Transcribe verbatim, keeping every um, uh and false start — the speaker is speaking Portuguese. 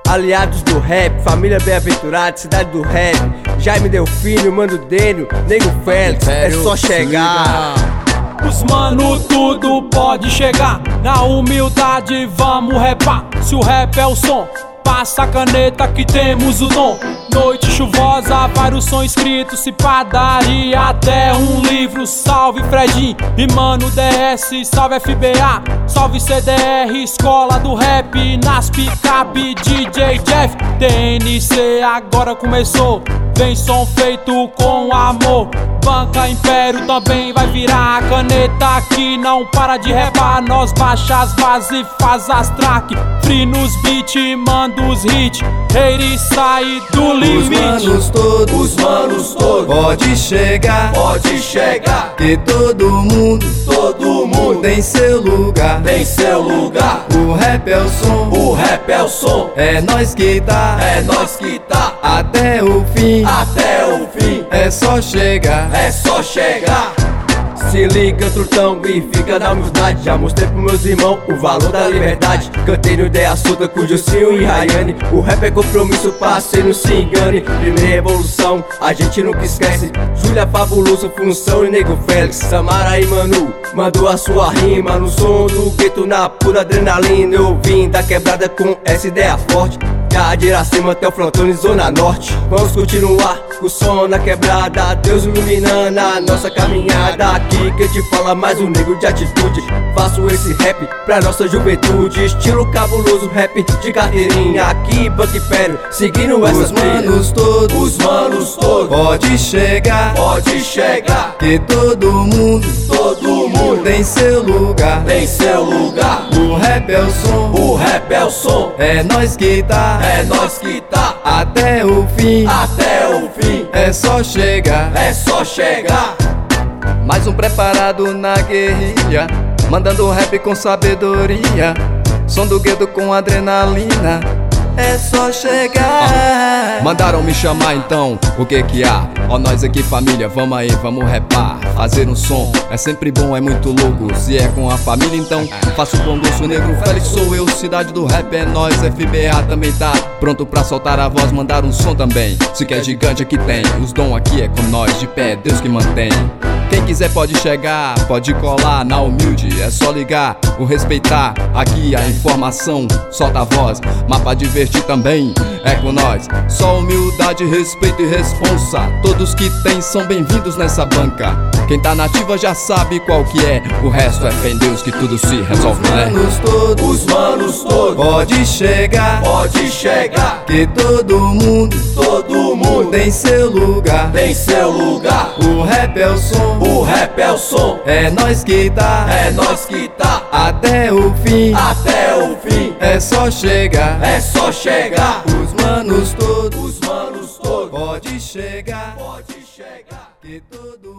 aliados do rap, família bem-aventurada, cidade do rap. Jaime Delfino, Mano Dênio, Nego Félix, é só chegar. Os mano tudo pode chegar, na humildade vamos repar. Se o rap é o som, passa a caneta que temos o dom. Noite chuvosa, vários sons escritos, se padaria até um livro. Salve Fredinho e Mano D S, salve F B A, salve C D R, escola do rap, nas picape, D J Jeff. T N C agora começou, vem som feito com amor. Banca Império também vai virar, a caneta que não para de repar. Nós baixa as bases, faz as track, free nos beat, manda os hit, hater sai do limite. Os manos todos, Os manos todos, pode chegar, pode chegar, que todo mundo, todo mundo tem seu lugar. tem seu lugar. O rap é o som, O rap é o som, é nós que tá, é nós que tá até o fim, até o fim. é só chegar. É só chegar. Se liga, trutão, e fica na humildade. Já mostrei pros meus irmãos o valor da liberdade. Cantei no Ideia Solta com Gilcinho e Rayane. O rap é compromisso, parceiro, não se engane. Primeira revolução, a gente nunca esquece. Júlia Fabuloso, Função e Nego Félix. Samara e Manu, mandou a sua rima no som do gueto, na pura adrenalina. Eu vim da quebrada com essa ideia forte, de Iracema até o Frontone, Zona Norte. Vamos continuar com o som na quebrada, Deus iluminando a nossa caminhada. Aqui que te fala mais um nego de atitude. Faço esse rap pra nossa juventude, estilo cabuloso, rap de carteirinha. Aqui Banca Império, seguindo essas Os manos todos, Os manos todos, pode chegar, pode chegar, que todo mundo, todo mundo tem seu lugar. tem seu lugar. O rap é o som, O rap é o som, é nós que tá, é nós que tá até o fim, até o fim. é só chegar. É só chegar. Mais um preparado na guerrilha, mandando rap com sabedoria, som do gueto com adrenalina, é só chegar. Mandaram me chamar então, o que que há? Ó nós aqui família, vamos aí, vamos repar. Fazer um som é sempre bom, é muito louco. Se é com a família então, faço com gosto. Negro Félix sou eu, cidade do rap é nós. F B A também tá pronto pra soltar a voz, mandar um som também. Se quer gigante aqui tem, os dom aqui é com nós. De pé, Deus que mantém. Quem quiser pode chegar, pode colar na humilde, é só ligar, o respeitar, aqui a informação, solta a voz, mapa divertir também, é com nós. Só humildade, respeito e responsa, todos que tem são bem-vindos nessa banca. Quem tá nativa já sabe qual que é, o resto é fé em Deus que tudo se resolve, né? Os manos todos, Os manos todos, pode chegar, pode chegar, que todo mundo, todo mundo tem seu lugar. tem seu lugar. O rap é o som, O rap é o som, é nós que tá, é nós que tá até o fim, até o fim. é só chegar. É só chegar. Os manos todos, Os manos todos, pode chegar, pode chegar, que todo